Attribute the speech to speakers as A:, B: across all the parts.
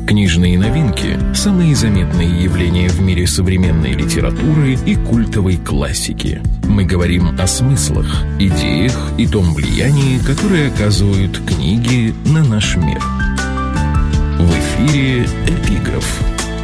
A: Книжные новинки – самые заметные явления в мире современной литературы и культовой классики. Мы говорим о смыслах, идеях и том влиянии, которое оказывают книги на наш мир. В эфире «Эпиграф».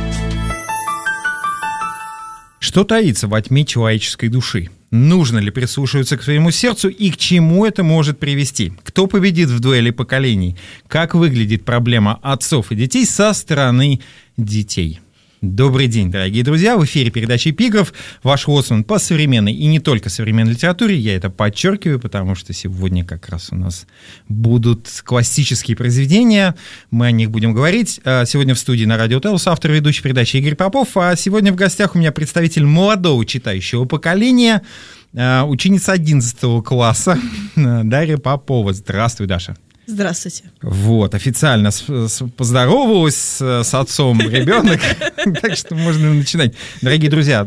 B: Что таится во тьме человеческой души? Нужно ли прислушиваться к своему сердцу и к чему это может привести? Кто победит в дуэли поколений? Как выглядит проблема отцов и детей со стороны детей? Добрый день, дорогие друзья. В эфире передача «Эпиграф». Ваш лоцман по современной и не только современной литературе. Я это подчеркиваю, потому что сегодня как раз у нас будут классические произведения. Мы о них будем говорить. Сегодня в студии на Радио Телус автор и ведущий передачи Игорь Попов. А сегодня в гостях у меня представитель молодого читающего поколения, ученица 11 класса Дарья Попова. Здравствуй, Даша.
C: Здравствуйте.
B: Вот, официально поздоровалась с отцом ребенок, так что можно начинать. Дорогие друзья,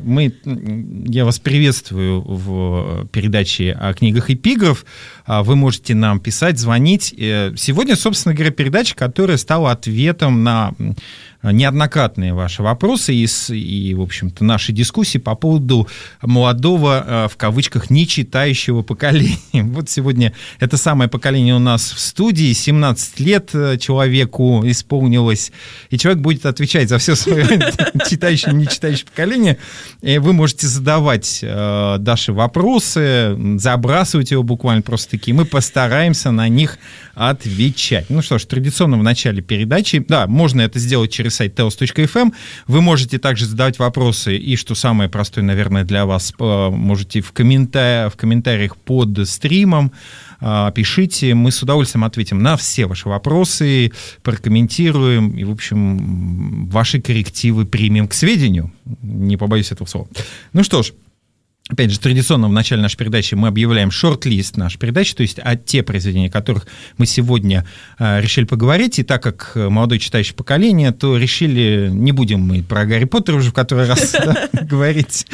B: я вас приветствую в передаче о книгах «Эпиграф». Вы можете нам писать, звонить. Сегодня, собственно говоря, передача, которая стала ответом на неоднократные ваши вопросы и, в общем-то, наши дискуссии по поводу молодого, в кавычках, нечитающего поколения. Вот сегодня это самое поколение у нас в студии, 17 лет человеку исполнилось, и человек будет отвечать за все свое читающее и нечитающее поколение. И вы можете задавать Даше вопросы, забрасывать его буквально просто-таки, мы постараемся на них отвечать. Ну что ж, традиционно в начале передачи, да, можно это сделать через сайт telos.fm. Вы можете также задавать вопросы, и, что самое простое, наверное, для вас, можете в комментариях под стримом пишите, мы с удовольствием ответим на все ваши вопросы, прокомментируем и, в общем, ваши коррективы примем к сведению. Не побоюсь этого слова. Ну что ж, опять же, традиционно в начале нашей передачи мы объявляем шорт-лист нашей передачи, то есть о те произведения, о которых мы сегодня решили поговорить. И так как молодое читающее поколение, то решили, не будем мы про Гарри Поттера уже в который раз говорить,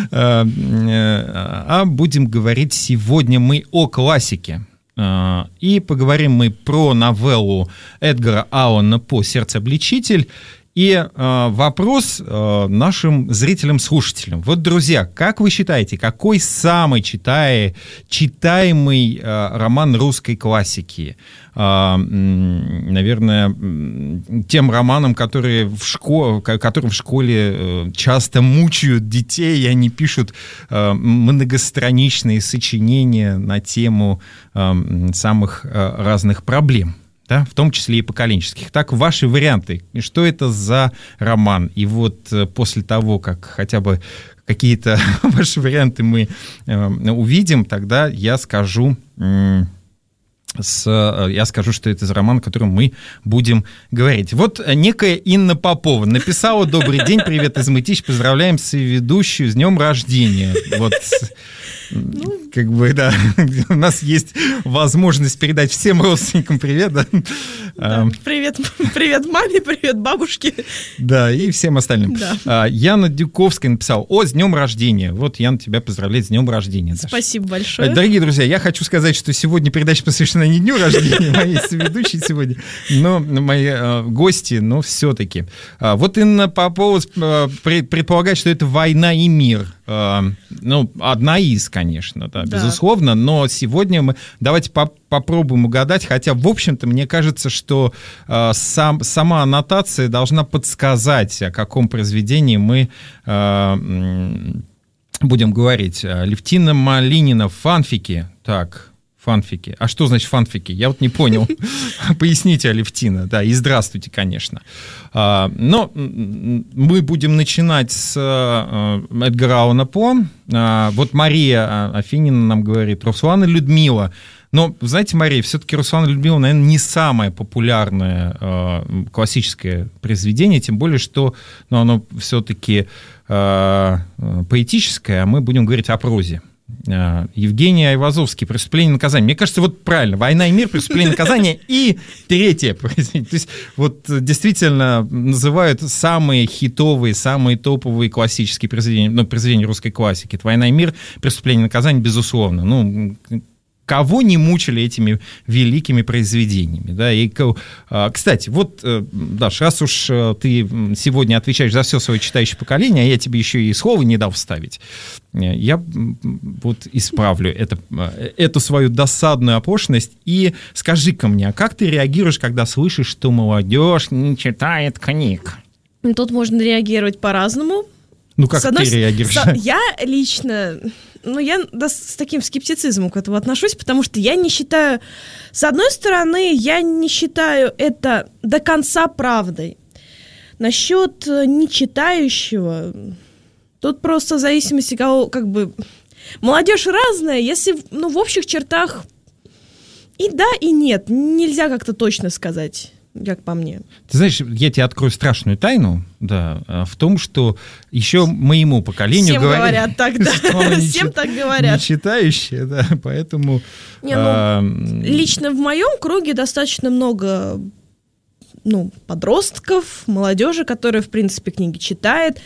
B: а будем говорить сегодня мы о классике. И поговорим мы про новеллу Эдгара Аллана По «Сердцеобличитель». И вопрос нашим зрителям-слушателям. Вот, друзья, как вы считаете, какой самый читаемый роман русской классики? Наверное, тем романам, которым в школе часто мучают детей, и они пишут многостраничные сочинения на тему самых разных проблем. Да, в том числе и поколенческих. Так, ваши варианты. Что это за роман? И вот после того, как хотя бы какие-то ваши варианты мы увидим, тогда я скажу, что это за роман, о котором мы будем говорить. Вот некая Инна Попова написала: «Добрый день, привет из Мытищ, поздравляем соведущую с днем рождения». Вот. Как бы, да, у нас есть возможность передать всем родственникам привет, да?
C: Да, привет маме, привет бабушке.
B: Да, и всем остальным.
C: Да.
B: Яна Дюковская написала: с днем рождения. Вот Яна тебя поздравляет с днем рождения. Даша.
C: Спасибо большое.
B: Дорогие друзья, я хочу сказать, что сегодня передача посвящена не дню рождения моей соведущей сегодня, но мои гости, но все-таки. Вот Инна Попова предполагает, что это «Война и мир». Ну, одна из, конечно, да, безусловно, но сегодня давайте попробуем угадать, хотя, в общем-то, мне кажется, что сама аннотация должна подсказать, о каком произведении мы будем говорить. Левтина Малинина, «Фанфики». Так, фанфики. А что значит фанфики? Я вот не понял. Поясните, Алевтина. Да, и здравствуйте, конечно. Но мы будем начинать с Эдгара Аллана По. Вот Мария Афинина нам говорит: Руслан и Людмила. Но, знаете, Мария, все-таки Руслан и Людмила, наверное, не самое популярное классическое произведение, тем более, что оно все-таки поэтическое, а мы будем говорить о прозе. Евгений Айвазовский, «Преступление и наказание». Мне кажется, вот правильно. «Война и мир», «Преступление и наказание» и третье произведение. То есть вот действительно называют самые хитовые, самые топовые классические произведения, произведения русской классики. Это «Война и мир», «Преступление и наказание», безусловно. кого не мучили этими великими произведениями. Да? И, кстати, вот, Даш, раз уж ты сегодня отвечаешь за все свое читающее поколение, а я тебе еще и слова не дал вставить, я вот исправлю эту свою досадную оплошность. И скажи-ка мне, а как ты реагируешь, когда слышишь, что молодежь не читает книг?
C: Тут можно реагировать по-разному.
B: Ну, как ты реагируешь?
C: Я лично... я с таким скептицизмом к этому отношусь, потому что я не считаю... С одной стороны, я не считаю это до конца правдой. Насчет нечитающего... Тут просто в зависимости кого... Молодежь разная, если в общих чертах и да, и нет. Нельзя как-то точно сказать, как по мне.
B: Ты знаешь, я тебе открою страшную тайну, да, в том, что еще моему поколению
C: всем говорят так, да. Всем так говорят.
B: Не читающие, да, поэтому...
C: Лично в моем круге достаточно много подростков, молодежи, которая, в принципе, книги читает.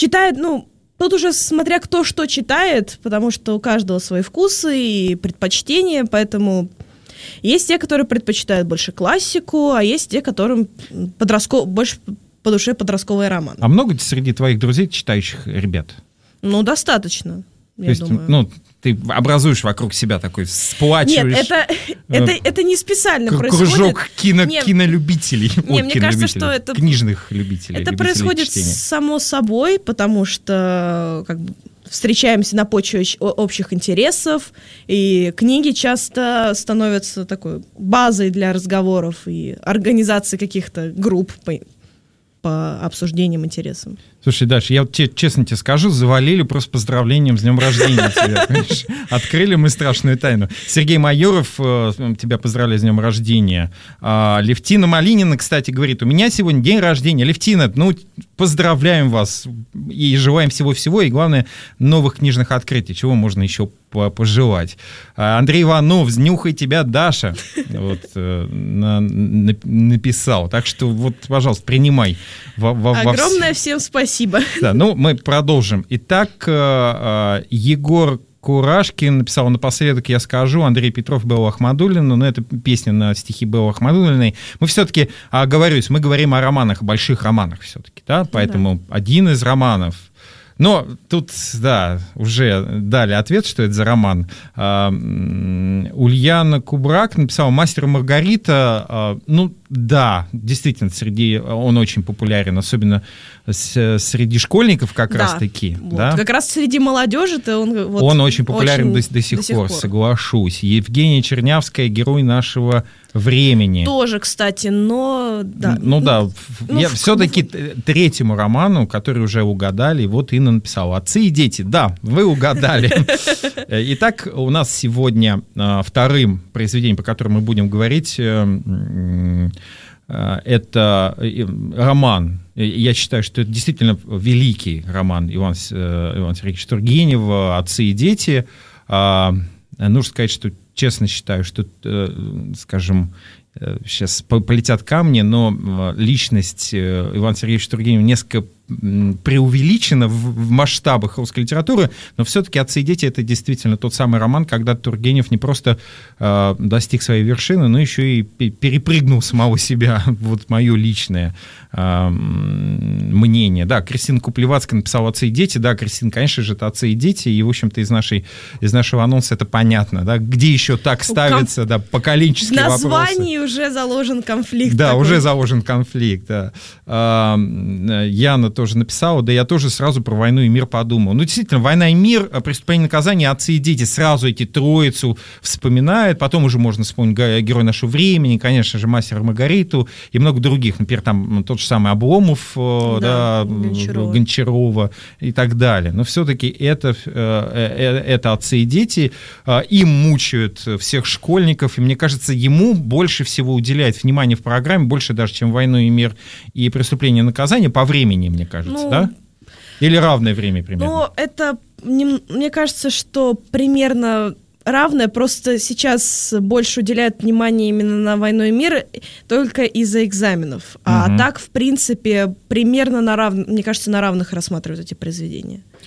C: Тут уже смотря кто что читает, потому что у каждого свои вкусы и предпочтения, поэтому есть те, которые предпочитают больше классику, а есть те, которым больше по душе подростковый роман.
B: А много среди твоих друзей читающих ребят?
C: Достаточно, я думаю.
B: То есть, ты образуешь вокруг себя такой, сплачиваешь...
C: Нет, это не специально происходит.
B: Кружок кинолюбителей.
C: Мне кажется, что это...
B: Книжных любителей.
C: Это происходит само собой, потому что встречаемся на почве общих интересов, и книги часто становятся такой базой для разговоров и организации каких-то групп по обсуждениям интересам.
B: Слушай, Даша, я честно тебе скажу, завалили просто поздравлением с днем рождения тебя. Открыли мы страшную тайну. Сергей Майоров тебя поздравляет с днем рождения. Левтина Малинина, кстати, говорит, у меня сегодня день рождения. Левтина, поздравляем вас и желаем всего-всего, и, главное, новых книжных открытий. Чего можно еще пожелать? Андрей Иванов, «Знюхай тебя, Даша», написал. Так что, пожалуйста, принимай.
C: Огромное всем спасибо.
B: Да, мы продолжим. Итак, Егор Курашкин написал: «Напоследок я скажу, Андрей Петров, Белла Ахмадуллина». Но это песня на стихи Беллы Ахмадуллиной. Мы все-таки, мы говорим о романах, больших романах все-таки, да? Поэтому один из романов. Но тут, да, уже дали ответ, что это за роман. Ульяна Кубрак написала: «Мастер и Маргарита». Да, действительно, он очень популярен, особенно среди школьников как раз-таки. Да?
C: Как раз среди молодежи-то
B: он очень популярен до сих пор, соглашусь. Евгения Чернявская, герой нашего времени.
C: Тоже, кстати, но...
B: Я все-таки третьему роману, который уже угадали, Инна написала: «Отцы и дети». Да, вы угадали. Итак, у нас сегодня вторым произведением, по которому мы будем говорить, это роман. Я считаю, что это действительно великий роман Ивана Сергеевича Тургенева «Отцы и дети». Нужно сказать, что честно считаю, что, скажем, сейчас полетят камни, но личность Ивана Сергеевича Тургенева несколько преувеличена в масштабах русской литературы, но все-таки «Отцы и дети» — это действительно тот самый роман, когда Тургенев не просто достиг своей вершины, но еще и перепрыгнул самого себя. Мое личное мнение. Да, Кристина Куплевацкая написала «Отцы и дети». Да, Кристина, конечно же, это «Отцы и дети», и, в общем-то, из нашего анонса это понятно. Да, где еще так ставится, поколенческий вопрос. В
C: названии уже заложен конфликт.
B: Да, уже заложен конфликт, да. Яна тоже написала, да я тоже сразу про «Войну и мир» подумал. Действительно, «Война и мир», «Преступление и наказание», «Отцы и дети», сразу эти троицу вспоминают, потом уже можно вспомнить «Герой нашего времени», конечно же, «Мастер и Маргариту» и много других, например, там тот же самый Обломов, Гончарова и так далее. Но все-таки это «Отцы и дети», им мучают всех школьников, и мне кажется, ему больше всего уделяет внимание в программе, больше даже, чем «Войну и мир» и «Преступление и наказание» по времени, мне кажется, да? Или равное время примерно?
C: Мне кажется, что примерно равное, просто сейчас больше уделяют внимание именно на «Войну и мир» только из-за экзаменов. А так, в принципе, примерно мне кажется, на равных рассматривают эти произведения.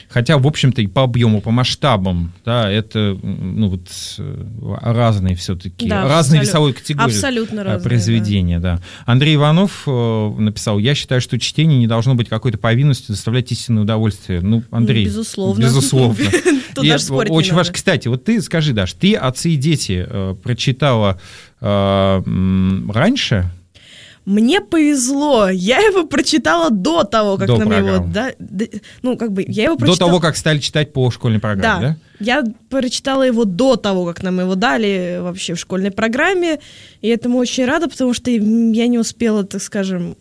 B: Хотя, в общем-то, и по объему, по масштабам, да, это разные все-таки, разные весовой категории.
C: Абсолютно разные,
B: произведения, да. Андрей Иванов написал: я считаю, что чтение не должно быть какой-то повинностью доставлять истинное удовольствие. Андрей.
C: Безусловно.
B: Тут даже спорить очень важно. Кстати, вот ты скажи, Даш, ты «Отцы и дети» прочитала раньше?
C: Мне повезло, я его прочитала до того, как нам его... я его прочитала...
B: До того, как стали читать по школьной программе, да?
C: Я прочитала его до того, как нам его дали вообще в школьной программе, и этому очень рада, потому что я не успела, так скажем,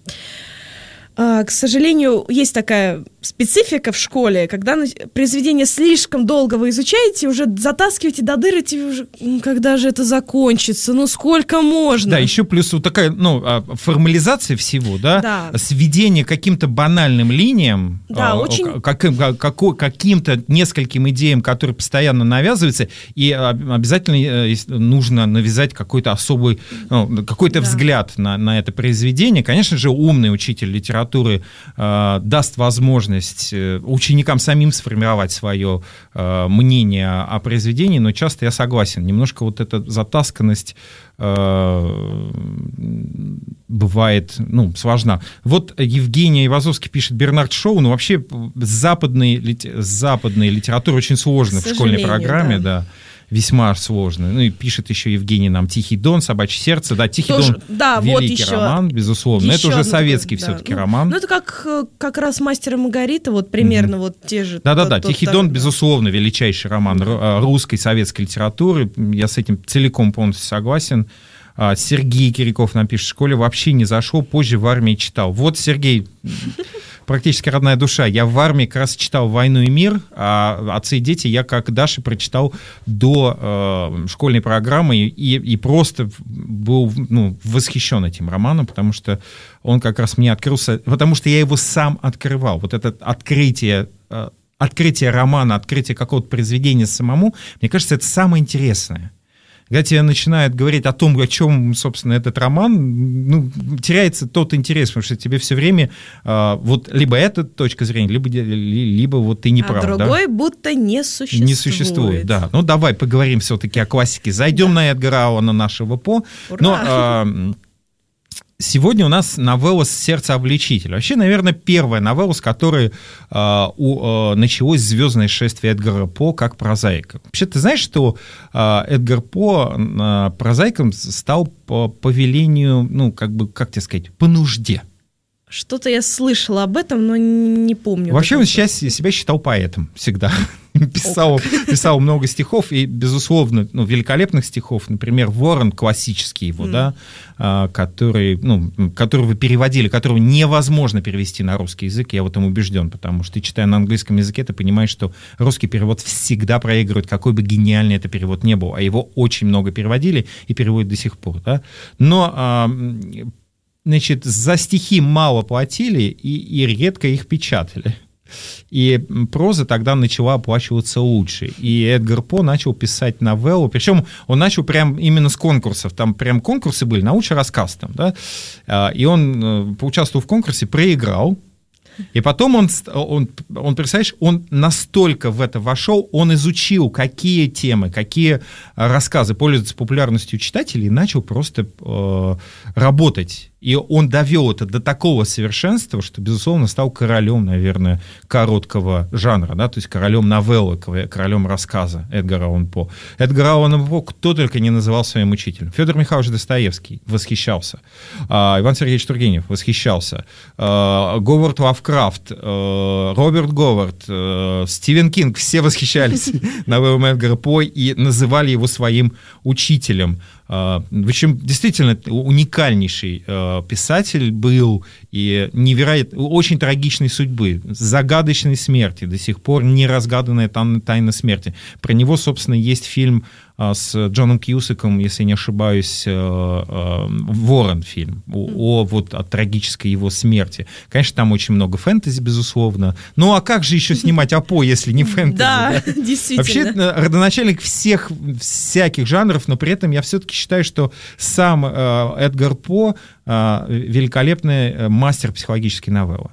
C: к сожалению, есть такая специфика в школе, когда произведение слишком долго вы изучаете, уже затаскиваете до дыр, и уже, когда же это закончится, сколько можно? Да,
B: еще плюс вот такая, формализация всего, да, сведение к каким-то банальным линиям, каким-то нескольким идеям, которые постоянно навязываются, и обязательно нужно навязать какой-то особый, взгляд на это произведение. Конечно же, умный учитель литературы даст возможность ученикам самим сформировать свое мнение о произведении, но часто я согласен, немножко вот эта затасканность бывает, сложна. Вот Евгений Ивазовский пишет: Бернард Шоу, вообще западная литература очень сложна в школьной программе, да. Весьма сложно. И пишет еще Евгений нам «Тихий Дон», «Собачье сердце». Да, «Тихий Дон» — великий роман, безусловно. Это уже советский все-таки роман.
C: Это как раз «Мастер и Маргарита», примерно те же.
B: Да-да-да, «Тихий Дон», безусловно, величайший роман русской советской литературы. Я с этим целиком полностью согласен. Сергей Кириков нам пишет: в школе вообще не зашел, позже в армии читал. Вот, Сергей, практически родная душа. Я в армии как раз читал «Войну и мир», а «Отцы и дети» я, как Даша, прочитал до школьной программы и просто был восхищен этим романом, потому что он как раз мне открылся, потому что я его сам открывал. Вот это открытие романа, открытие какого-то произведения самому, мне кажется, это самое интересное. Когда тебе начинают говорить о том, о чем, собственно, этот роман, теряется тот интерес, потому что тебе все время либо эта точка зрения, либо вот ты не прав.
C: А другой будто не существует.
B: Не существует, да. Давай поговорим все-таки о классике. Зайдем на Эдгара Аллана нашего По.
C: Ура!
B: Сегодня у нас новелла «Сердце-обличитель». Вообще, наверное, первая новелла, с которой началось звездное шествие Эдгара По как прозаика. Вообще, ты знаешь, что Эдгар По прозаиком стал по велению, как тебе сказать, по нужде?
C: Что-то я слышала об этом, но не помню.
B: Вообще он сейчас себя считал поэтом всегда. Писал много стихов, и, безусловно, великолепных стихов. Например, «Ворон», классический его, который вы переводили, которого невозможно перевести на русский язык, я в этом убежден, потому что, читая на английском языке, ты понимаешь, что русский перевод всегда проигрывает, какой бы гениальный это перевод ни был, а его очень много переводили и переводят до сих пор. Да? Но за стихи мало платили и редко их печатали. И проза тогда начала оплачиваться лучше. И Эдгар По начал писать новеллу. Причем он начал прям именно с конкурсов. Там прям конкурсы были, научный рассказ там, да? И он поучаствовал в конкурсе, проиграл. И потом он, представляешь, он настолько в это вошел, он изучил, какие темы, какие рассказы пользуются популярностью читателей, и начал просто работать. И он довел это до такого совершенства, что, безусловно, стал королем, наверное, короткого жанра, да, то есть королем новеллы, королем рассказа Эдгара Аллана По. Эдгара Аллана По кто только не называл своим учителем. Федор Михайлович Достоевский восхищался, Иван Сергеевич Тургенев восхищался, Говард Лавкрафт, Роберт Говард, Стивен Кинг, все восхищались новеллами Эдгара По и называли его своим учителем. В общем, действительно уникальнейший писатель был и невероятно, очень трагичной судьбы, загадочной смерти, до сих пор не разгаданная тайна смерти. Про него, собственно, есть фильм с Джоном Кьюсаком, если не ошибаюсь, «Ворон» фильм, о трагической его смерти. Конечно, там очень много фэнтези, безусловно. Ну, а как же еще снимать о По, если не фэнтези?
C: Да, действительно.
B: Вообще, родоначальник всяких жанров, но при этом я все-таки считаю, что сам Эдгар По великолепный мастер психологической новеллы.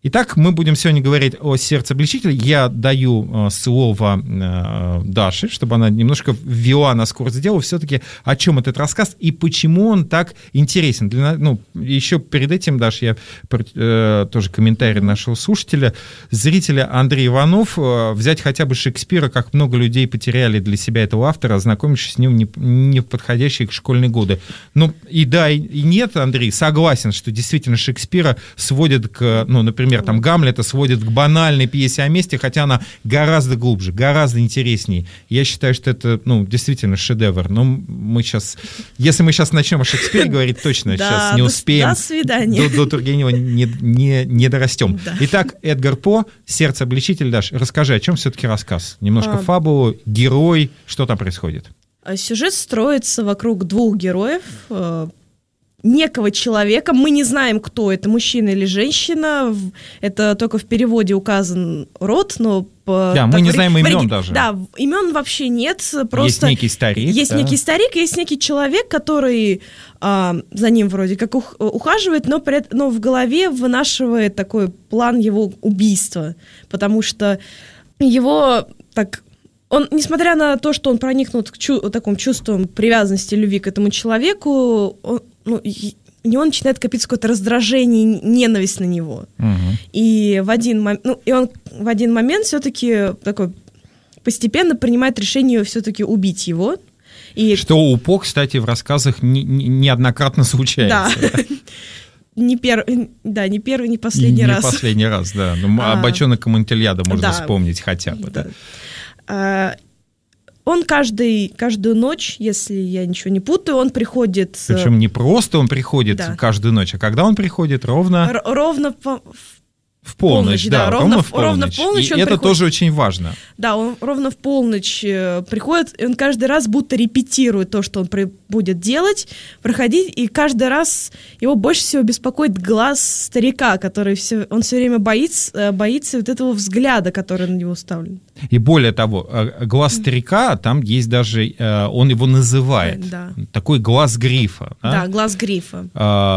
B: Итак, мы будем сегодня говорить о сердцеоблегчителе. Я даю слово Даше, чтобы она немножко ввела нас в курс дела, все-таки о чем этот рассказ и почему он так интересен. Еще перед этим, Даш, я тоже комментарий нашего слушателя, зрителя Андрей Иванов, взять хотя бы Шекспира, как много людей потеряли для себя этого автора, ознакомившись с ним не в подходящие школьные годы. И да, и нет, Андрей, согласен, что действительно Шекспира сводит к, например, там Гамлета сводит к банальной пьесе о мести, хотя она гораздо глубже, гораздо интереснее. Я считаю, что это, действительно шедевр. Но мы сейчас, если мы сейчас начнем о Шекспире говорить, точно сейчас не успеем.
C: До свидания.
B: До Тургенева не дорастем. Да. Итак, Эдгар По, «Сердцеоблегчитель». Даш, расскажи, о чем все-таки рассказ? Немножко фабулу, герой, что там происходит?
C: Сюжет строится вокруг двух героев, некого человека, мы не знаем, кто это, мужчина или женщина, это только в переводе указан род, но...
B: Да, мы не знаем имен даже.
C: Да, имен вообще нет, просто...
B: Есть некий старик.
C: Есть некий старик, есть некий человек, который за ним вроде как ухаживает, но в голове вынашивает такой план его убийства, потому что его так... Он, несмотря на то, что он проникнут таким чувством привязанности, любви к этому человеку, у него начинает копиться какое-то раздражение, ненависть на него. И он в один момент все-таки такой постепенно принимает решение все-таки убить его.
B: Что у По, кстати, в рассказах неоднократно случается. Да.
C: Не первый, не последний раз.
B: Не последний раз, да. «Бочонок Амонтильяда» можно вспомнить хотя бы. Да.
C: Он каждую ночь, если я ничего не путаю, он приходит...
B: Причем не просто он приходит каждую ночь, а когда он приходит? Ровно в полночь, да, ровно в полночь. И это тоже очень важно.
C: Да, он ровно в полночь приходит, и он каждый раз будто репетирует то, что он будет делать, проходить, и каждый раз его больше всего беспокоит глаз старика, который он все время боится вот этого взгляда, который на него ставлен.
B: И более того, глаз старика, там есть даже, он его называет, такой глаз грифа.
C: Да, глаз грифа.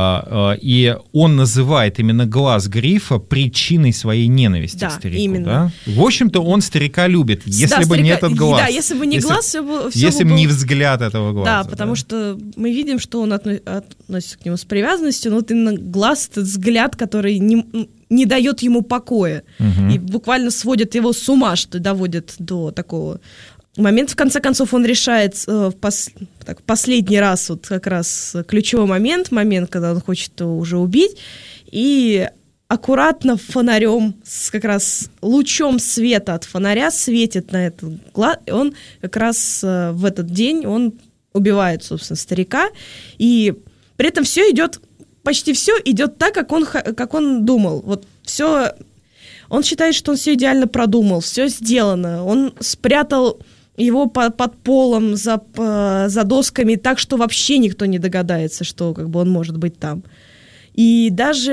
B: И он называет именно глаз грифа причиной своей ненависти к старику.
C: Именно.
B: Да? В общем-то, он старика любит, если бы не этот глаз. Да,
C: если бы не глаз,
B: если бы не взгляд этого глаза.
C: Да, потому что мы видим, что он относится к нему с привязанностью, но вот именно глаз, этот взгляд, который не дает ему покоя. И буквально сводит его с ума, что доводит до такого момента. В конце концов, он решает в последний раз, вот как раз ключевой момент, когда он хочет его уже убить, и аккуратно фонарем, как раз лучом света от фонаря светит на этот глаз, и он как раз в этот день он убивает, собственно, старика, и при этом почти все идет так, как он думал. Вот все, он считает, что он все идеально продумал, все сделано, он спрятал его под полом за досками так, что вообще никто не догадается, что как бы он может быть там. И даже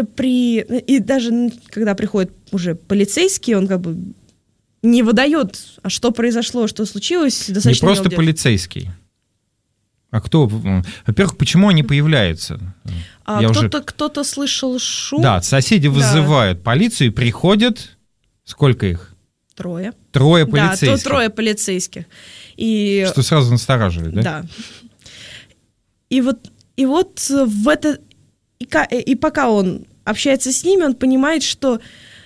C: когда приходит уже полицейский, он как бы не выдает, а что произошло, что случилось.
B: Достаточно не просто полицейский. А кто? Во-первых, почему они появляются?
C: Кто-то слышал шум.
B: Да, соседи вызывают полицию и приходят. Сколько их?
C: Трое
B: полицейских.
C: Да, трое полицейских.
B: Что сразу настораживает, да?
C: Да. И вот в это... И пока он общается с ними, он понимает, что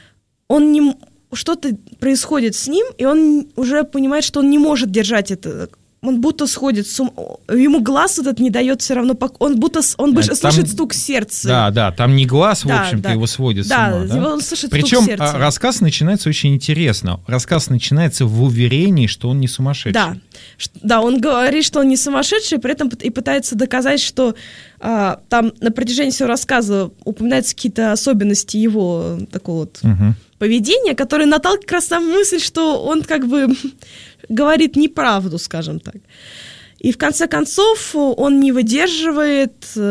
C: что-то происходит с ним, и он уже понимает, что он не может держать это. Он будто сходит с ума. Ему глаз этот не дает все равно покоя. Он слышит стук сердца.
B: Да, там не глаз, в общем-то, его сводит с ума.
C: Да, он слышит
B: Причем
C: стук сердца.
B: Рассказ начинается очень интересно. Рассказ начинается в уверении, что он не сумасшедший.
C: Да, он говорит, что он не сумасшедший, при этом и пытается доказать, что там на протяжении всего рассказа упоминаются какие-то особенности его такого вот поведения, которые наталкивают как раз на мысль, что он как бы говорит неправду, скажем так. И в конце концов он не выдерживает, у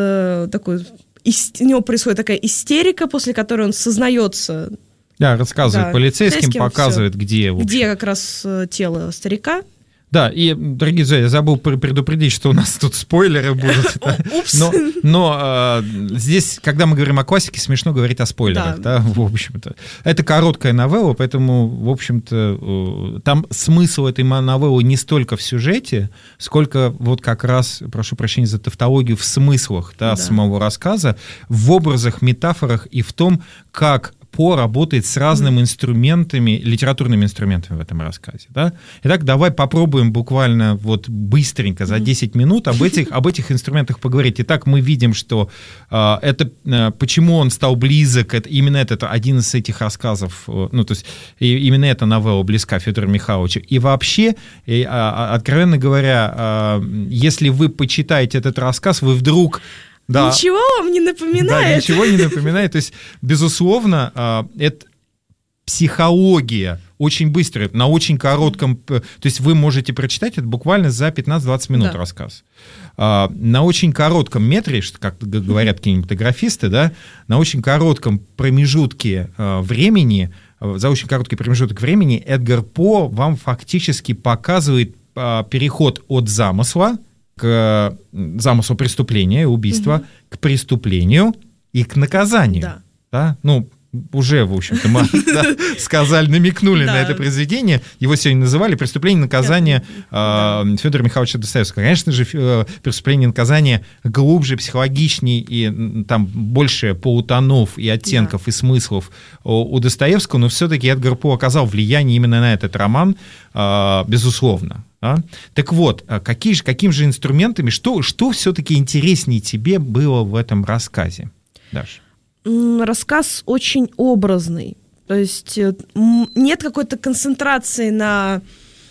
C: него происходит такая истерика, после которой он сознается.
B: Да, рассказывает полицейским, показывает,
C: где как раз тело старика.
B: Да, и, дорогие друзья, я забыл предупредить, что у нас тут спойлеры будут. Но здесь, когда мы говорим о классике, смешно говорить о спойлерах, да, в общем-то. Это короткая новелла, поэтому, в общем-то, там смысл этой новеллы не столько в сюжете, сколько вот как раз, прошу прощения за тавтологию, в смыслах, да, самого рассказа, в образах, метафорах и в том, как По работает с разными инструментами, литературными инструментами в этом рассказе. Да? Итак, давай попробуем буквально вот быстренько за 10 минут об этих инструментах поговорить. Итак, мы видим, что почему он стал близок, именно это один из этих рассказов, ну, то есть именно эта новелла близка Федору Михайловичу. И вообще, откровенно говоря, если вы почитаете этот рассказ, вы вдруг...
C: Да. Ничего вам не напоминает?
B: Да, ничего не напоминает. То есть, безусловно, это психология очень быстрая, на очень коротком... То есть вы можете прочитать это буквально за 15-20 минут рассказ. На очень коротком метре, как говорят кинематографисты, да, на очень коротком промежутке времени, за очень короткий промежуток времени Эдгар По вам фактически показывает переход от замысла к замыслу преступления, убийства, к преступлению и к наказанию. Да? Ну, уже, в общем-то, мы сказали, намекнули на это произведение. Его сегодня называли «Преступление и наказание» Федора Михайловича Достоевского. Конечно же, «Преступление и наказание» глубже, психологичнее, и там больше полутонов и оттенков и смыслов у Достоевского, но все-таки Эдгар По оказал влияние именно на этот роман, безусловно. Так вот, какими же инструментами, что все-таки интереснее тебе было в этом рассказе, Даша?
C: Рассказ очень образный. То есть нет какой-то концентрации на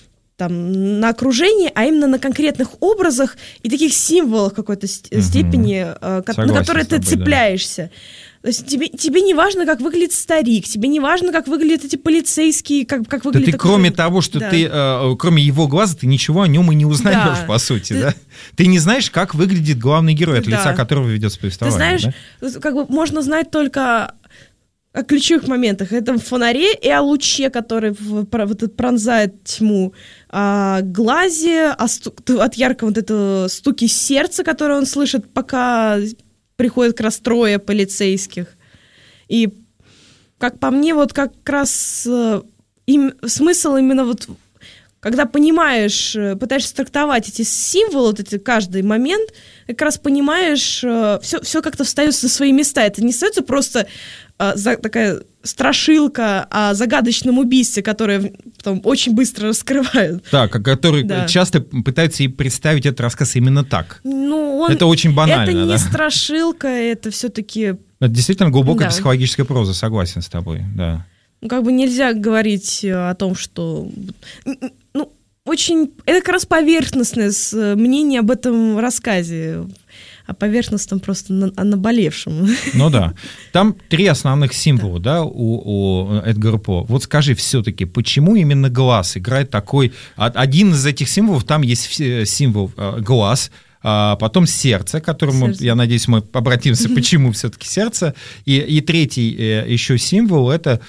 C: окружении, а именно на конкретных образах и таких символах какой-то степени, на которые ты цепляешься. То есть тебе не важно, как выглядит старик, тебе не важно, как выглядят эти полицейские, как выглядит...
B: Ты кроме того, что ты, кроме его глаза, ты ничего о нем и не узнаешь, по сути, да? Ты не знаешь, как выглядит главный герой, от лица которого ведется повествование. Ты
C: знаешь, как бы можно знать только о ключевых моментах. Это в фонаре и о луче, который пронзает тьму, о глазе, от яркого вот этого стуки сердца, который он слышит, пока... приходит к раз трое полицейских. И, как по мне, вот как раз смысл именно вот, когда понимаешь, пытаешься трактовать эти символы, вот эти, каждый момент, как раз понимаешь, все как-то встает на свои места. Это не остается просто такая страшилка о загадочном убийстве, которое потом очень быстро раскрывают.
B: Да, который часто пытаются и представить этот рассказ именно так. Это очень банально.
C: Это не страшилка, это все-таки...
B: Это действительно глубокая психологическая проза, согласен с тобой, да.
C: Ну, как бы нельзя говорить о том, что... Ну, очень... Это как раз поверхностное мнение об этом рассказе, а поверхностном просто о наболевшем.
B: Ну да. Там 3 основных символа, да, у Эдгара По. Вот скажи все-таки, почему именно глаз играет такой... Один из этих символов, там есть символ глаз, потом сердце, к которому, я надеюсь, мы обратимся, почему все-таки сердце. И третий еще символ, это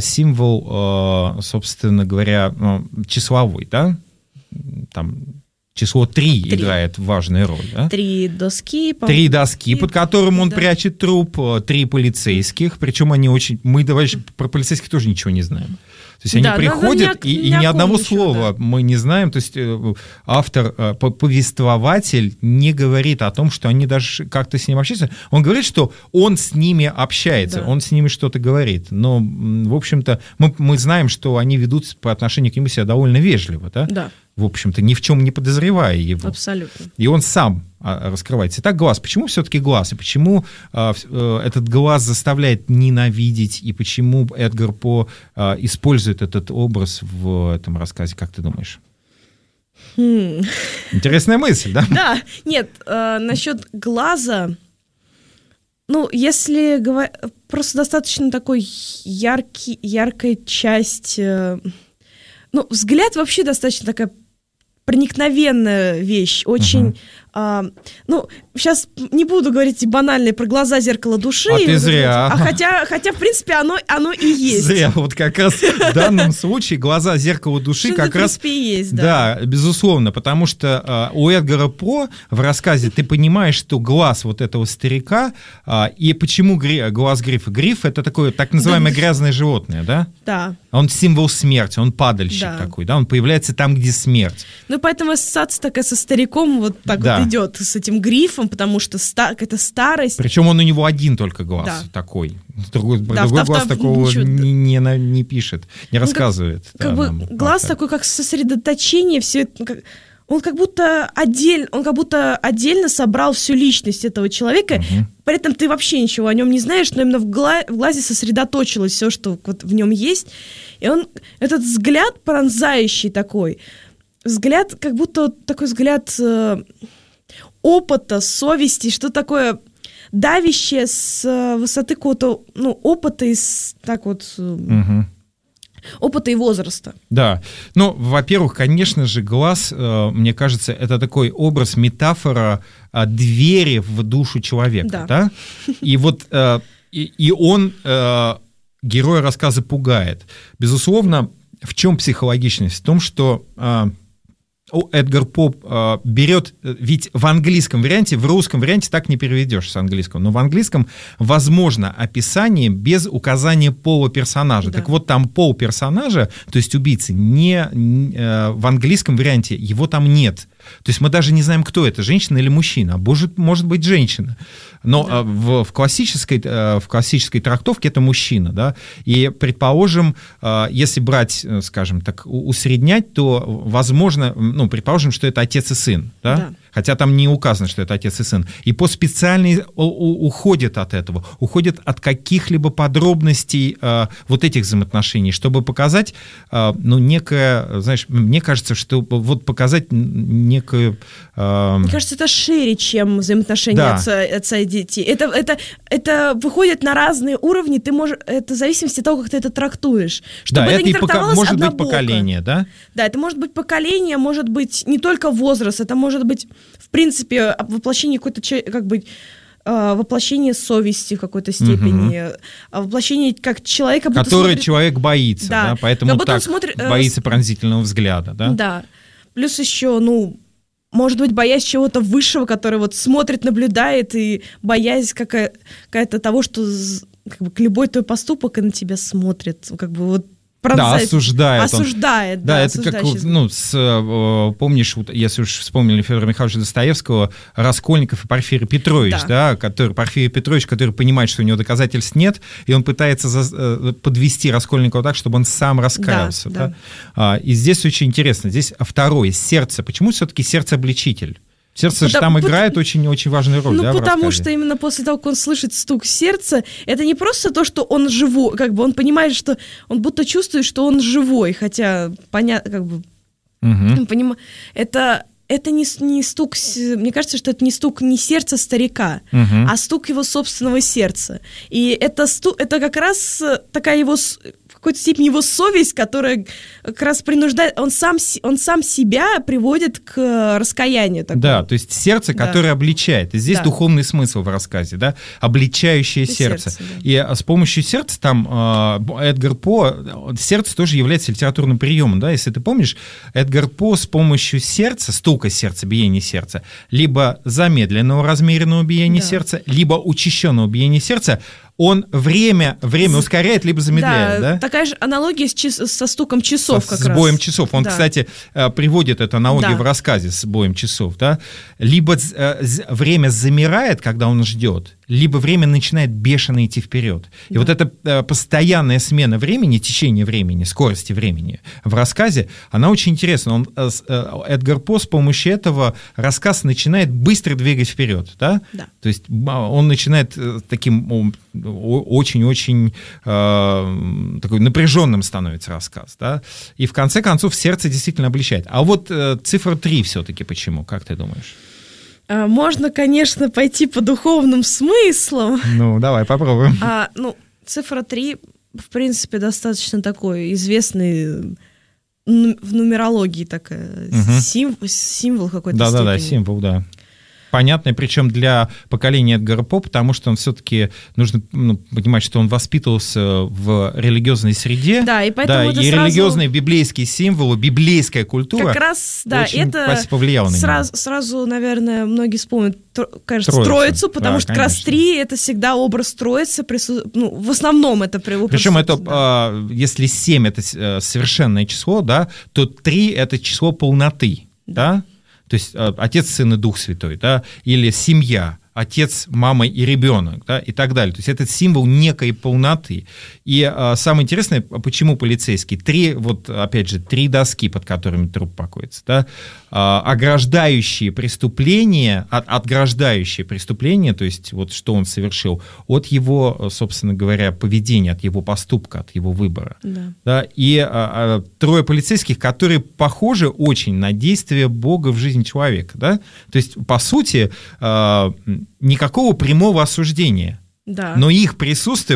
B: символ, собственно говоря, числовой, да? Там число 3 играет важную роль. Да?
C: 3 доски.
B: 3 доски, под которым он прячет труп, 3 полицейских, причем они очень... Мы про полицейских тоже ничего не знаем. То есть они приходят, и ни одного слова мы не знаем. То есть автор, повествователь не говорит о том, что они даже как-то с ним общаются. Он говорит, что он с ними общается, он с ними что-то говорит. Но, в общем-то, мы знаем, что они ведут по отношению к нему себя довольно вежливо. Да?
C: Да.
B: В общем-то, ни в чем не подозревая его.
C: Абсолютно.
B: И он сам раскрывается. Итак, глаз. Почему все-таки глаз? И почему этот глаз заставляет ненавидеть? И почему Эдгар По использует этот образ в этом рассказе? Как ты думаешь? Интересная мысль, да?
C: Да. Нет, насчет глаза... Ну, если говорить... Просто достаточно такой яркая часть... Ну, взгляд вообще достаточно такая проникновенная вещь, очень сейчас не буду говорить эти банальные про глаза, зеркало души.
B: Ты зря.
C: Хотя, в принципе, оно и есть.
B: Зря. Вот как раз в данном случае глаза, зеркало души как раз...
C: в принципе, есть,
B: да. Да, безусловно, потому что у Эдгара По в рассказе ты понимаешь, что глаз вот этого старика, и почему глаз грифа? Гриф — это такое так называемое грязное животное, да?
C: Да.
B: Он символ смерти, он падальщик такой, да? Он появляется там, где смерть.
C: Поэтому ассоциация такая со стариком вот так вот идет, с этим грифом, потому что это старость.
B: Причем он у него один только глаз такой. Другой глаз такого не пишет, не рассказывает.
C: Глаз такой, как сосредоточение, все это... Он как будто отдельно собрал всю личность этого человека, при этом ты вообще ничего о нем не знаешь, но именно в глазе сосредоточилось все, что вот в нем есть. И этот взгляд пронзающий такой, взгляд, как будто такой взгляд опыта, совести, что такое давящее с высоты какого-то опыта и опыта и возраста. Да.
B: Во-первых, конечно же, глаз, мне кажется, это такой образ, метафора двери в душу человека. Да? И вот и он героя рассказа пугает. Безусловно, в чем психологичность? В том, что Эдгар По берет, ведь в английском варианте, в русском варианте так не переведешь с английского, но в английском возможно описание без указания пола персонажа. Да. Так вот, там пол персонажа, то есть убийцы, в английском варианте его там нет. То есть мы даже не знаем, кто это, женщина или мужчина, может быть женщина. Но в классической трактовке это мужчина. Да? И, предположим, если брать, скажем так, усреднять, то, возможно, предположим, что это отец и сын. Да? Да. Хотя там не указано, что это отец и сын. И По специально уходит от этого, уходит от каких-либо подробностей вот этих взаимоотношений, чтобы показать, некое, знаешь, мне кажется, что вот показать некую...
C: Мне кажется, это шире, чем взаимоотношения отца и детей. Это выходит на разные уровни, это в зависимости от того, как ты это трактуешь. Чтобы это не трактовалось
B: может
C: однобоко.
B: Быть поколение, да?
C: Да, это может быть поколение, может быть не только возраст, это может быть, в принципе, воплощение какой-то, воплощение совести в какой-то степени, воплощение как человека...
B: Который человек боится, да? Поэтому так боится пронзительного взгляда, да?
C: Да. Плюс еще, может быть, боясь чего-то высшего, который вот смотрит, наблюдает, и боясь какая-то того, что любой твой поступок и на тебя смотрит, осуждает.
B: Да, это как, помнишь, если уж вспомнили Федора Михайловича Достоевского, Раскольников и Порфирий Петрович, Порфирий Петрович, который понимает, что у него доказательств нет, и он пытается подвести Раскольникова так, чтобы он сам раскаялся. Да. И здесь очень интересно, здесь второе, сердце. Почему все-таки сердце-обличитель? Сердце же там играет очень-очень важную роль, да,
C: потому что именно после того, как он слышит стук сердца, это не просто то, что он живой, он понимает, что он будто чувствует, что он живой, хотя понятно, это не стук, мне кажется, что это не стук не сердца старика, а стук его собственного сердца. И это как раз такая его... в какой-то степени его совесть, которая как раз принуждает, он сам себя приводит к раскаянию. Такому.
B: Да, то есть сердце, которое обличает. И здесь духовный смысл в рассказе, да, обличающее сердце. Да. И с помощью сердца там Эдгар По, сердце тоже является литературным приемом, да, если ты помнишь, Эдгар По с помощью сердца, стука сердца, биения сердца, либо замедленного размеренного биения сердца, либо учащенного биения сердца, он время ускоряет, либо замедляет, да?
C: Такая же аналогия со стуком часов как раз.
B: С боем часов. Он, кстати, приводит эту аналогию в рассказе с боем часов, да? Либо время замирает, когда он ждет, либо время начинает бешено идти вперед. И вот эта постоянная смена времени, течение времени, скорости времени в рассказе, она очень интересна. Эдгар По с помощью этого рассказ начинает быстро двигать вперед, да? Да. То есть он начинает таким очень-очень такой напряженным становится рассказ, да? И в конце концов сердце действительно обличает. А вот цифра 3 все-таки почему? Как ты думаешь?
C: Можно, конечно, пойти по духовным смыслам.
B: Давай попробуем.
C: Цифра 3, в принципе, достаточно такой известный в нумерологии такая, символ какой-то степени.
B: Да, символ, да. Понятно, причем для поколения Эдгара По, потому что он все-таки, нужно понимать, что он воспитывался в религиозной среде.
C: Да, и поэтому
B: и религиозные библейские символы, библейская культура
C: как раз, да,
B: очень
C: это
B: повлияло на него.
C: Сразу, наверное, многие вспомнят, кажется, Троицу, потому что как раз 3 — это всегда образ Троицы, в основном это
B: причем это, если 7 — это совершенное число, да, то 3 — это число полноты, да? То есть Отец, Сын и Дух Святой, да, или семья, отец, мама и ребенок, да, и так далее. То есть это символ некой полноты. И самое интересное, почему полицейский? 3 доски, под которыми труп покоится, да, ограждающие преступления, отграждающие преступления, то есть вот что он совершил, от его, собственно говоря, поведения, от его поступка, от его выбора. Да. Да, и 3 полицейских, которые похожи очень на действия Бога в жизни человека. Да? То есть, по сути, никакого прямого осуждения. Да. Но их присутствие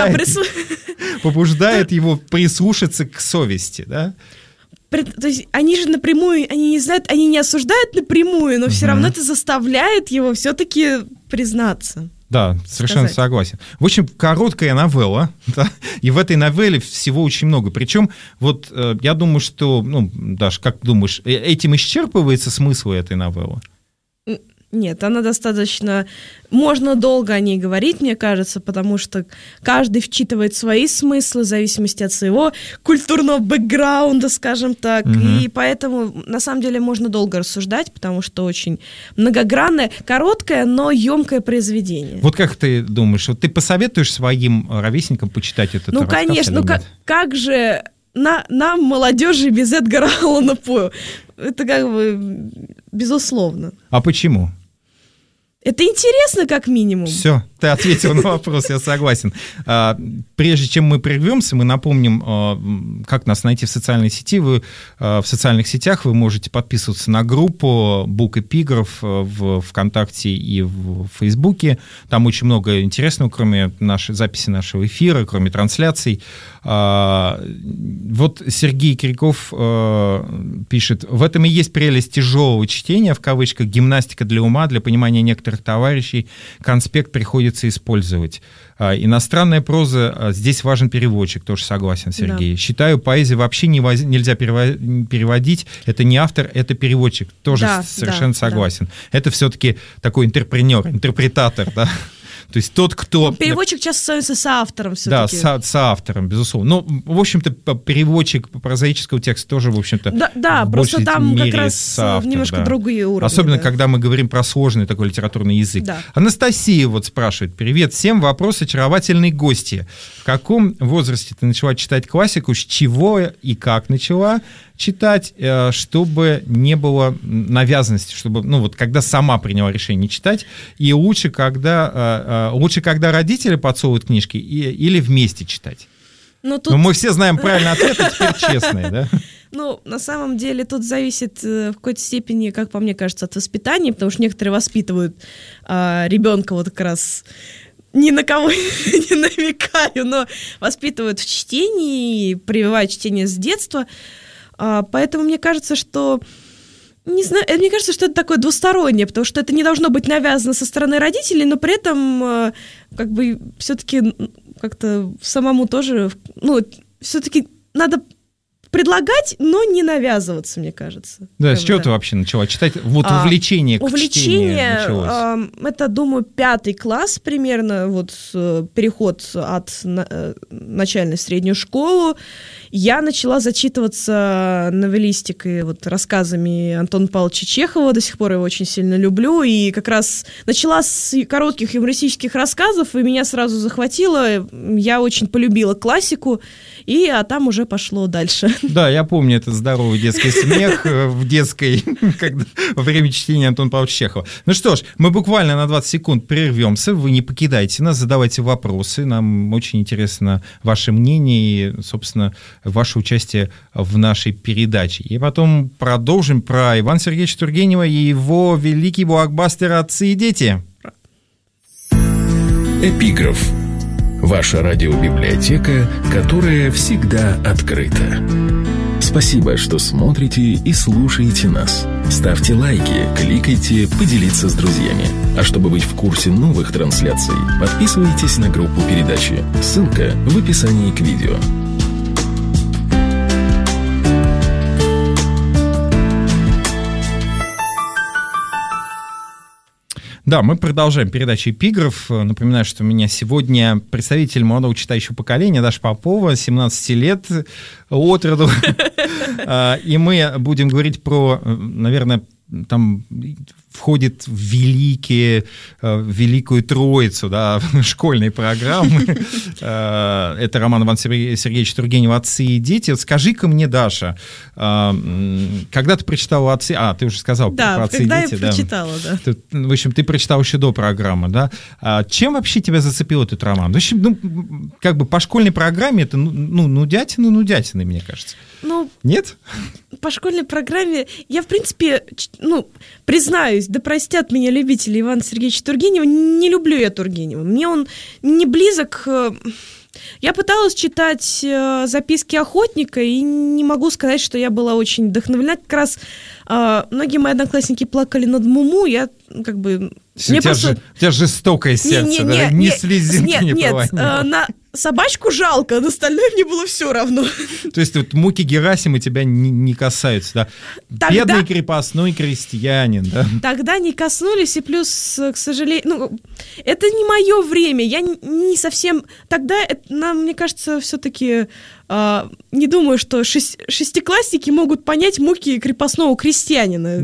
B: побуждает его прислушаться к совести. Да?
C: То есть они же напрямую, они не знают, они не осуждают напрямую, но все равно это заставляет его все-таки признаться.
B: Да, совершенно согласен. В общем, короткая новелла, да, и в этой новелле всего очень много. Причем, вот я думаю, что, Даш, как думаешь, этим исчерпывается смысл этой новеллы?
C: Нет, она достаточно... Можно долго о ней говорить, мне кажется, потому что каждый вчитывает свои смыслы в зависимости от своего культурного бэкграунда, скажем так, и поэтому, на самом деле, можно долго рассуждать, потому что очень многогранное, короткое, но емкое произведение.
B: Вот как ты думаешь, вот ты посоветуешь своим ровесникам почитать этот рассказ?
C: Конечно, как же... Нам, молодежи, без Эдгара Аллана По. Это как бы безусловно.
B: А почему?
C: Это интересно, как минимум.
B: Все, ты ответил на вопрос, я согласен. Прежде чем мы прервемся, мы напомним, как нас найти в социальной сети. В социальных сетях вы можете подписываться на группу Бук Эпиграф в ВКонтакте и в Фейсбуке. Там очень много интересного, кроме записи нашего эфира, кроме трансляций. Вот Сергей Кириков пишет: в этом и есть прелесть тяжелого чтения, в кавычках, гимнастика для ума, для понимания некоторых товарищей, конспект приходится использовать. Иностранная проза, здесь важен переводчик, тоже согласен, Сергей. Да. Считаю, поэзию вообще нельзя переводить, это не автор, это переводчик, тоже совершенно согласен. Да. Это все-таки такой интерпретатор, да. То есть тот, кто...
C: Переводчик часто становится соавтором все-таки.
B: Да, соавтором, безусловно. Ну, в общем-то, переводчик прозаического текста тоже, в общем-то,
C: да,
B: в
C: просто там
B: мере
C: как раз
B: соавтор,
C: немножко другие уровни.
B: Особенно, когда мы говорим про сложный такой литературный язык. Да. Анастасия вот спрашивает: привет всем, вопрос очаровательной гости. В каком возрасте ты начала читать классику, с чего и как начала читать, чтобы не было навязанности, чтобы, когда сама приняла решение читать, и лучше, когда родители подсовывают книжки или вместе читать? Но мы все знаем правильный ответ, а теперь честный, да?
C: На самом деле тут зависит в какой-то степени, как по мне кажется, от воспитания, потому что некоторые воспитывают ребенка вот как раз... Ни на кого не намекаю, но воспитывают в чтении, прививают чтение с детства. Поэтому мне кажется, что... Не знаю, мне кажется, что это такое двустороннее, потому что это не должно быть навязано со стороны родителей, но при этом как бы все-таки как-то самому тоже... все-таки надо... предлагать, но не навязываться, мне кажется.
B: Да, с чего ты вообще начала читать? Вот увлечение к чтению началось.
C: Это, думаю, 5 класс примерно, вот переход от начальной в среднюю школу. Я начала зачитываться новеллистикой, рассказами Антона Павловича Чехова, до сих пор его очень сильно люблю, и как раз начала с коротких юмористических рассказов, и меня сразу захватило, я очень полюбила классику, а там уже пошло дальше.
B: Да, я помню этот здоровый детский смех в детской, во время чтения Антона Павловича Чехова. Ну что ж, мы буквально на 20 секунд прервемся, вы не покидайте нас, задавайте вопросы, нам очень интересно ваше мнение и, собственно, ваше участие в нашей передаче. И потом продолжим про Ивана Сергеевича Тургенева и его великий блокбастер «Отцы и дети».
A: Эпиграф. Ваша радиобиблиотека, которая всегда открыта. Спасибо, что смотрите и слушаете нас. Ставьте лайки, кликайте, поделиться с друзьями. А чтобы быть в курсе новых трансляций, подписывайтесь на группу передачи. Ссылка в описании к видео.
B: Да, мы продолжаем передачу «Эпиграф». Напоминаю, что у меня сегодня представитель молодого читающего поколения Даша Попова, 17 лет от роду. И мы будем говорить про, наверное, там входит в великую троицу, да, школьной программы. Это роман Ивана Сергеевича Тургенева «Отцы и дети». Вот скажи-ка мне, Даша, когда ты прочитала «Отцы...» ты уже сказал про «Отцы и дети». Да, когда
C: я прочитала, да.
B: В общем, ты прочитал еще до программы, да. Чем вообще тебя зацепил этот роман? В общем, как бы по школьной программе это, нудятины, мне кажется. Нет?
C: По школьной программе я, в принципе, признаюсь, да простят меня любители Ивана Сергеевича Тургенева, не люблю я Тургенева. Мне он не близок. Я пыталась читать «Записки охотника» и не могу сказать, что я была очень вдохновлена. Как раз многие мои одноклассники плакали над Муму, я как бы...
B: У тебя жестокое сердце, ни слезинки не проводило.
C: На собачку жалко, на остальное мне было все равно.
B: То есть вот муки Герасима тебя не касаются, да? Бедный крепостной крестьянин, да?
C: Тогда не коснулись, и плюс, к сожалению, это не мое время, я не совсем... Тогда, мне кажется, все-таки... не думаю, что шестиклассники могут понять муки крепостного крестьянина.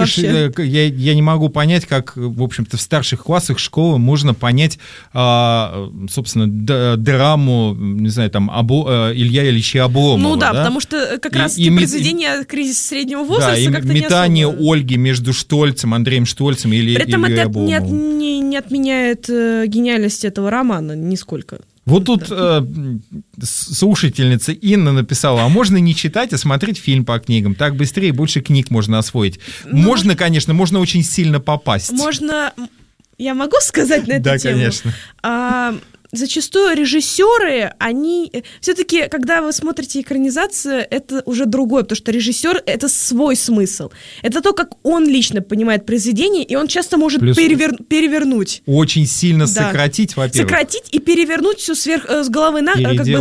B: Я не могу понять, как, в общем-то, в старших классах школы можно понять, собственно, драму, не знаю, там, Илья Ильича Обломова.
C: Да, потому что как раз произведение «Кризис среднего возраста»
B: да,
C: как-то не особо.
B: Метание Ольги между Андреем Штольцем и Ильей Обломовым.
C: При этом это не отменяет гениальность этого романа нисколько.
B: Вот тут слушательница Инна написала, а можно не читать, а смотреть фильм по книгам. Так быстрее, больше книг можно освоить. Можно, конечно, можно очень сильно попасть.
C: Можно... Я могу сказать на эту тему?
B: Да, конечно.
C: Зачастую режиссеры, они... Все-таки, когда вы смотрите экранизацию, это уже другое, потому что режиссер — это свой смысл. Это то, как он лично понимает произведение, и он часто может перевернуть.
B: Очень сильно сократить, во-первых.
C: Сократить и перевернуть все с головы на...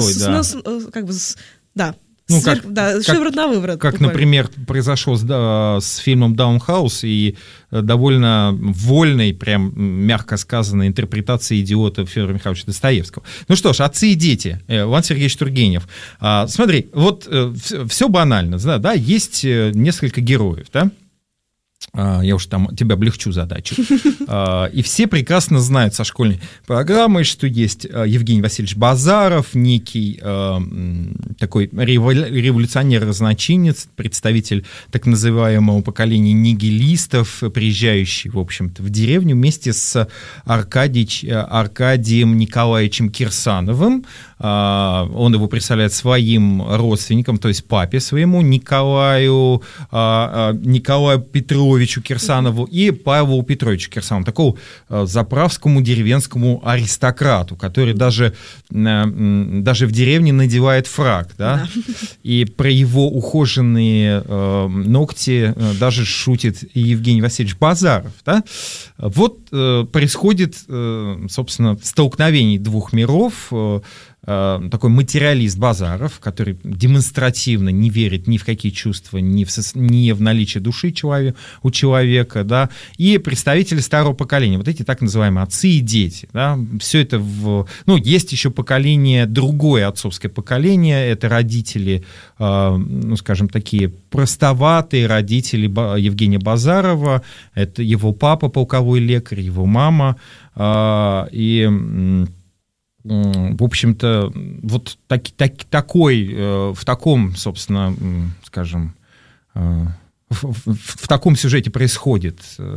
C: шиворот на выворот.
B: Как, например, произошло с фильмом «Даунхаус» и довольно вольной, прям мягко сказанной интерпретации идиота Федора Михайловича Достоевского. Ну что ж, «Отцы и дети», Иван Сергеевич Тургенев. Смотри, вот все банально, да, есть несколько героев, да? Я уж там тебя облегчу задачу. И все прекрасно знают со школьной программы, что есть Евгений Васильевич Базаров, некий такой революционер-разночинец, представитель так называемого поколения нигилистов, приезжающий, в общем-то, в деревню вместе с Аркадием Николаевичем Кирсановым. Он его представляет своим родственникам, то есть папе своему, Николаю Петровичу Кирсанову и Павлу Петровичу Кирсанову, такому заправскому деревенскому аристократу, который даже в деревне надевает фрак, да? И про его ухоженные ногти даже шутит Евгений Васильевич Базаров, да? Вот происходит, собственно, столкновение двух миров. Такой материалист Базаров, который демонстративно не верит ни в какие чувства, ни в наличие души у человека, да, и представители старого поколения, вот эти так называемые отцы и дети, да, все это есть еще поколение, другое отцовское поколение, это родители, скажем, такие простоватые родители Евгения Базарова, это его папа, полковой лекарь, его мама, и... В общем-то, вот в таком, собственно, скажем, в таком сюжете происходит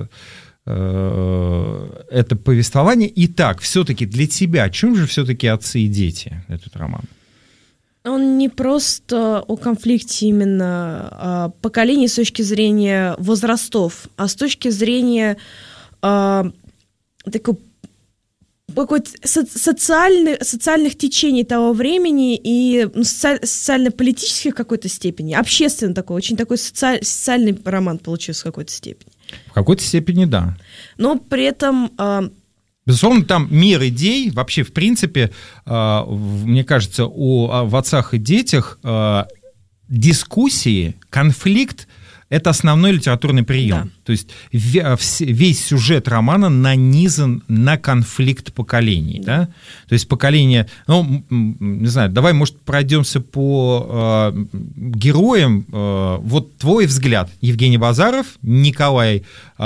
B: это повествование. Итак, все-таки для тебя, о чем же все-таки «Отцы и дети», этот роман?
C: Он не просто о конфликте именно поколений с точки зрения возрастов, а с точки зрения такой какой-то социальных течений того времени и социально-политических в какой-то степени, общественно такой, очень такой социальный роман получился в какой-то степени.
B: В какой-то степени, да.
C: Но при этом...
B: Безусловно, там мир идей, вообще, в принципе, мне кажется, в «Отцах и детях» дискуссии, конфликт — это основной литературный прием. Да. То есть весь сюжет романа нанизан на конфликт поколений. Да. Да? То есть поколение... не знаю, давай, может, пройдемся по героям. Вот твой взгляд. Евгений Базаров, Николай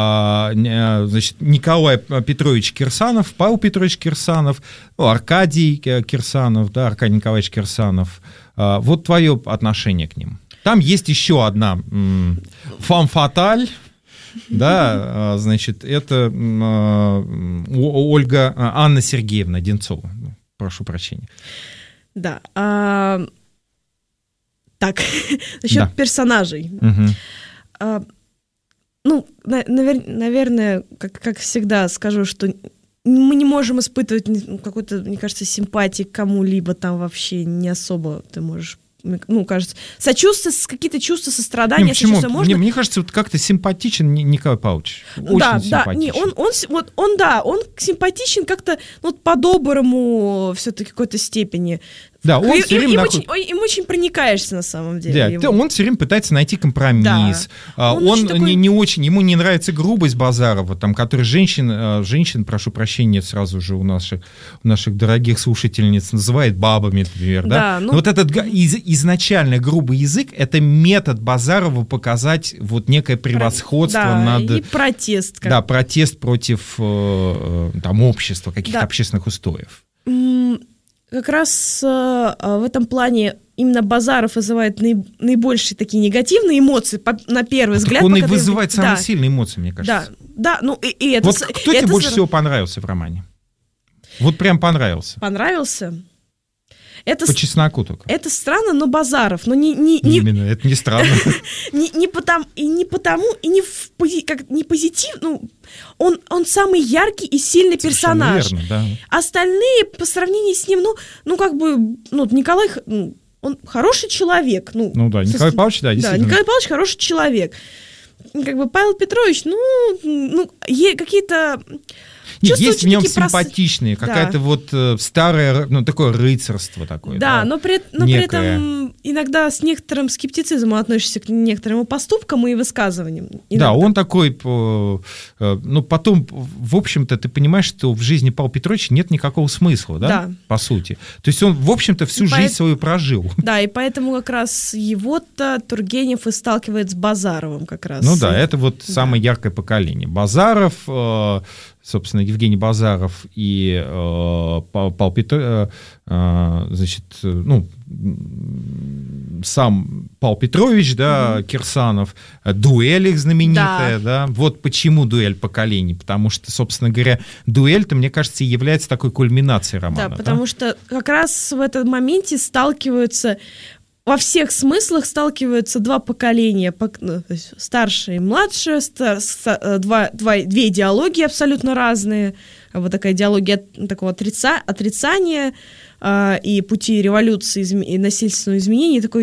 B: Петрович Кирсанов, Павел Петрович Кирсанов, Аркадий Кирсанов, да, Аркадий Николаевич Кирсанов. Вот твое отношение к ним. Там есть еще одна фам-фаталь, да, значит, это Анна Сергеевна Одинцова. Прошу прощения.
C: Да. Так, насчет персонажей. Наверное, как всегда скажу, что мы не можем испытывать какой-то, мне кажется, симпатии к кому-либо там вообще не особо ты можешь... кажется, сочувствие, какие-то чувства сострадания.
B: Почему? Мне кажется, вот как-то симпатичен Николай Павлович. Очень симпатичен.
C: Он симпатичен как-то по-доброму все-таки в какой-то степени.
B: Да, он все время
C: им очень проникаешься на самом деле.
B: Да, он все время пытается найти компромисс. Да. Он не очень, ему не нравится грубость Базарова, там, который женщин, прошу прощения, сразу же у наших дорогих слушательниц называет бабами, например. Да? Но вот этот изначально грубый язык — это метод Базарова показать вот некое превосходство над...
C: и протест.
B: Да, протест против там, общества, каких-то общественных устоев.
C: Как раз в этом плане именно Базаров вызывает наибольшие такие негативные эмоции на первый взгляд.
B: Он и вызывает самые сильные эмоции, мне кажется.
C: Да, и это...
B: Вот кто тебе больше всего понравился в романе? Вот прям понравился.
C: Понравился?
B: По чесноку только.
C: Это странно, но Базаров. Но
B: именно, это не странно.
C: не потому, не позитив. Он самый яркий и сильный персонаж.
B: Верно, да.
C: Остальные, по сравнению с ним, Николай, он хороший человек.
B: Николай Павлович, да, действительно.
C: Да, Николай Павлович хороший человек. Павел Петрович, какие-то...
B: Есть в нем симпатичные, какая-то вот старое, такое рыцарство такое.
C: Да, но при этом иногда с некоторым скептицизмом относишься к некоторым поступкам и высказываниям. Иногда.
B: Да, он такой, потом, в общем-то, ты понимаешь, что в жизни Павла Петровича нет никакого смысла, да, по сути. То есть он, в общем-то, всю жизнь свою прожил.
C: Да, и поэтому как раз его-то Тургенев и сталкивает с Базаровым как раз.
B: Это вот самое яркое поколение. Базаров... собственно, Евгений Базаров и Павел Петрович, сам Павел Петрович, да, Кирсанов, дуэль их знаменитая, да. Вот почему дуэль поколений, потому что, собственно говоря, дуэль-то, мне кажется, и является такой кульминацией романа.
C: Да, потому что как раз в этом моменте сталкиваются... Во всех смыслах сталкиваются два поколения, старшее и младшее, две идеологии абсолютно разные. Вот такая идеология такого отрицания и пути революции и насильственного изменения, такой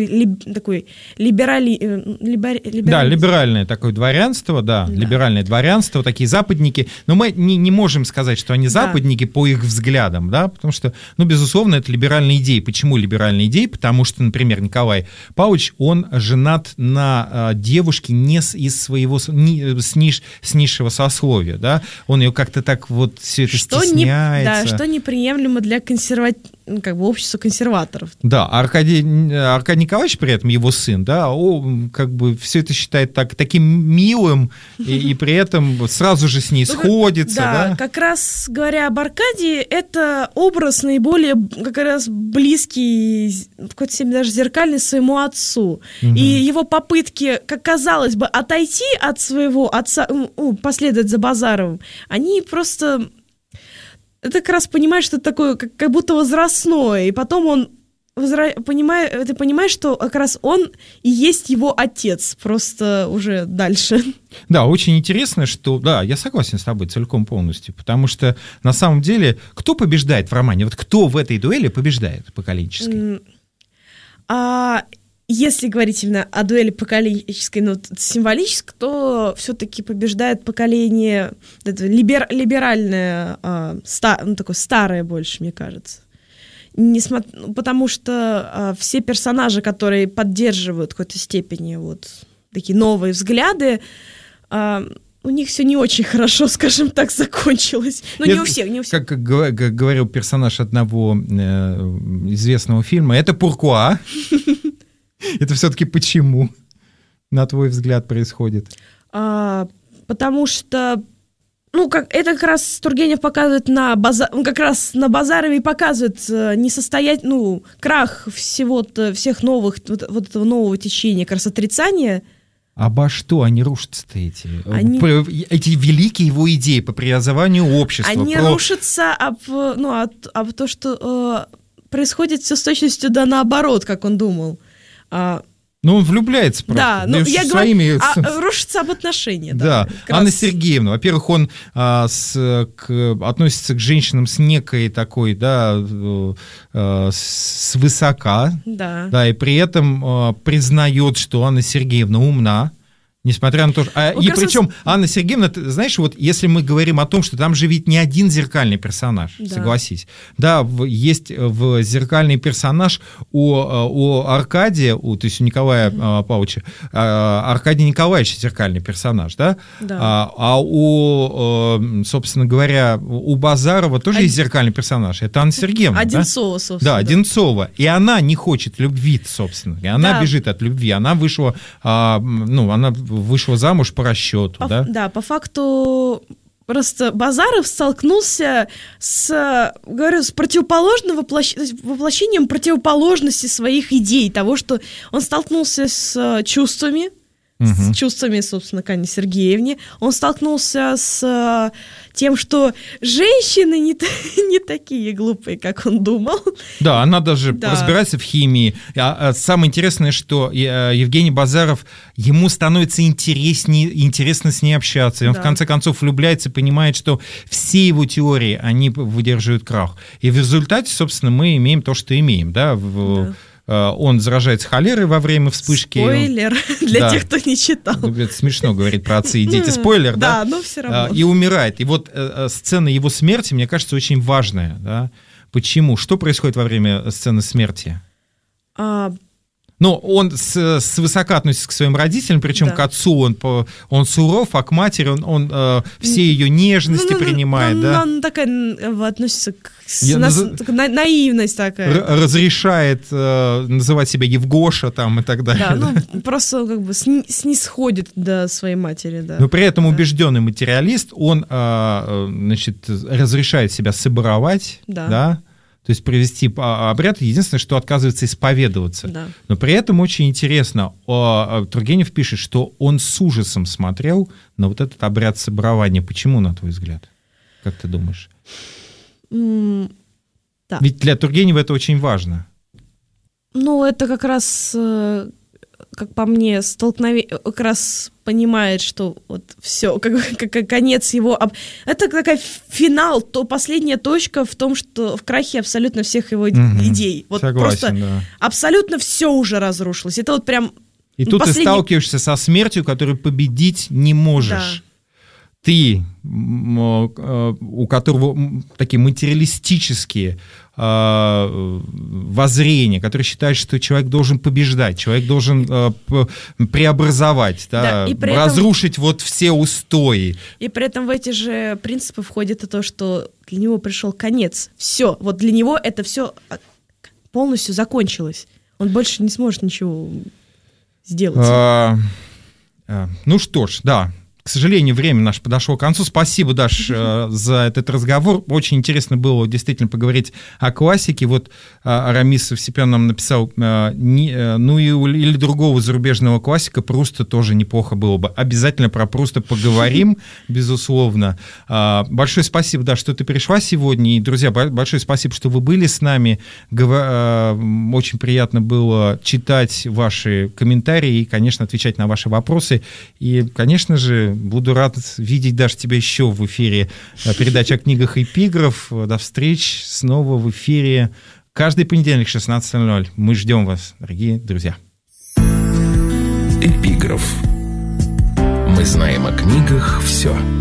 B: либеральное такое дворянство, либеральное дворянство, такие западники. Но мы не можем сказать, что они западники по их взглядам, да, потому что, безусловно, это либеральные идеи. Почему либеральные идеи? Потому что, например, Николай Павлович, он женат на девушке не из своего, с низшего сословия, да, он ее как-то так вот все это стесняется.
C: Что неприемлемо для общества консерваторов.
B: Да, Аркадий Николаевич, при этом его сын, да, все это считает таким милым, и при этом сразу же с ней сходится. Да,
C: как раз говоря об Аркадии, это образ наиболее как раз близкий, в какой-то степени даже зеркальный своему отцу. И его попытки, как казалось бы, отойти от своего отца, последовать за Базаровым, они просто... Ты как раз понимаешь, что это такое, как будто возрастное, и потом он ты понимаешь, что как раз он и есть его отец, просто уже дальше.
B: Да, очень интересно, что... Да, я согласен с тобой целиком полностью, потому что на самом деле кто побеждает в романе? Вот кто в этой дуэли побеждает поколенческой?
C: Если говорить именно о дуэли поколенческой, ну, символической, то все-таки побеждает поколение либеральное, такое старое больше, мне кажется. Потому что все персонажи, которые поддерживают в какой-то степени вот такие новые взгляды, у них все не очень хорошо, скажем так, закончилось. Но не у всех, не у всех.
B: Как говорил персонаж одного известного фильма, это Пуркуа. Это все-таки почему, на твой взгляд, происходит?
C: Потому что, это как раз Тургенев показывает как раз на Базарове и показывает крах всех новых, вот этого нового течения, как раз отрицания.
B: Обо что они рушатся-то эти великие его идеи по преобразованию общества?
C: Они рушатся об то, что происходит все с точностью да наоборот, как он думал.
B: Он влюбляется просто.
C: Да, я говорю, рушится об отношениях.
B: Да, Анна Сергеевна, во-первых, он относится к женщинам с некой такой, свысока, да, и при этом признает, что Анна Сергеевна умна, несмотря на то, что... И причем Анна Сергеевна, ты знаешь, вот если мы говорим о том, что там же ведь не один зеркальный персонаж, согласись. Да, есть зеркальный персонаж у Аркадия, то есть у Николая Павловича, Аркадий Николаевич зеркальный персонаж, да? Собственно говоря, у Базарова тоже есть зеркальный персонаж, это Анна Сергеевна.
C: Одинцова, собственно.
B: Да, Одинцова. И она не хочет любви, собственно. И она бежит от любви. Она вышла, вышла замуж по расчету, да?
C: Да, по факту просто Базаров столкнулся с противоположным воплощением противоположности своих идей, того, что он столкнулся с чувствами, собственно, к Анне Сергеевне. Он столкнулся с тем, что женщины не такие глупые, как он думал.
B: Да, она даже разбирается в химии. Самое интересное, что Евгений Базаров, ему становится интересно с ней общаться. И он в конце концов влюбляется и понимает, что все его теории, они выдерживают крах. И в результате, собственно, мы имеем то, что имеем, да, он заражается холерой во время вспышки.
C: Спойлер для тех, кто не читал.
B: Это смешно говорить про отцы и дети. Спойлер, да?
C: Да, но все равно.
B: И умирает. И вот сцена его смерти, мне кажется, очень важная. Да? Почему? Что происходит во время сцены смерти? Он свысока относится к своим родителям, причем к отцу он суров, а к матери он все ее нежности принимает.
C: Он такая относится к наивность такая.
B: Разрешает называть себя Евгоша там и так далее.
C: Да, просто как бы снисходит до своей матери. Да.
B: Но при этом убежденный материалист, он разрешает себя соборовать, да? То есть провести обряд, единственное, что отказывается исповедоваться. Да. Но при этом очень интересно, Тургенев пишет, что он с ужасом смотрел на вот этот обряд соборования. Почему, на твой взгляд? Как ты думаешь?
C: Да.
B: Ведь для Тургенева это очень важно.
C: Это как раз, как по мне, как раз понимает, что вот все, как конец его... Это такой финал, последняя точка в том, что в крахе абсолютно всех его идей. Вот
B: согласен,
C: просто абсолютно все уже разрушилось. Это вот прям...
B: И тут ты сталкиваешься со смертью, которую победить не можешь. Да. Ты, у которого такие материалистические воззрения, который считает, что человек должен побеждать, человек должен преобразовать, разрушить вот все устои.
C: И при этом в эти же принципы входит и то, что для него пришел конец. Все, вот для него это все полностью закончилось. Он больше не сможет ничего сделать.
B: Ну что ж, да. К сожалению, время наше подошло к концу. Спасибо, Даш, за этот разговор. Очень интересно было действительно поговорить о классике. Вот Арамис Евсепян нам написал, или другого зарубежного классика, Пруста тоже неплохо было бы. Обязательно про Пруста поговорим, безусловно. Большое спасибо, Даш, что ты пришла сегодня. И, друзья, большое спасибо, что вы были с нами. Очень приятно было читать ваши комментарии и, конечно, отвечать на ваши вопросы. И, конечно же, буду рад видеть, Даша, тебя еще в эфире передачи о книгах «Эпиграф». До встреч снова в эфире каждый понедельник 16:00. Мы ждем вас, дорогие друзья.
A: «Эпиграф». Мы знаем о книгах все.